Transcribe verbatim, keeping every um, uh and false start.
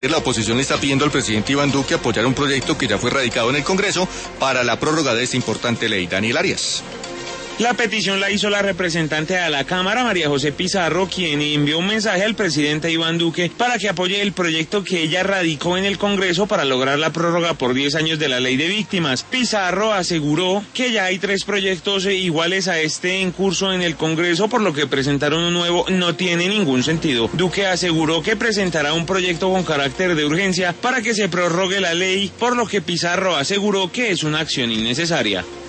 La oposición le está pidiendo al presidente Iván Duque apoyar un proyecto que ya fue radicado en el Congreso para la prórroga de esta importante ley. Daniel Arias. La petición la hizo la representante de la Cámara, María José Pizarro, quien envió un mensaje al presidente Iván Duque para que apoye el proyecto que ella radicó en el Congreso para lograr la prórroga por diez años de la ley de víctimas. Pizarro aseguró que ya hay tres proyectos iguales a este en curso en el Congreso, por lo que presentar uno nuevo no tiene ningún sentido. Duque aseguró que presentará un proyecto con carácter de urgencia para que se prorrogue la ley, por lo que Pizarro aseguró que es una acción innecesaria.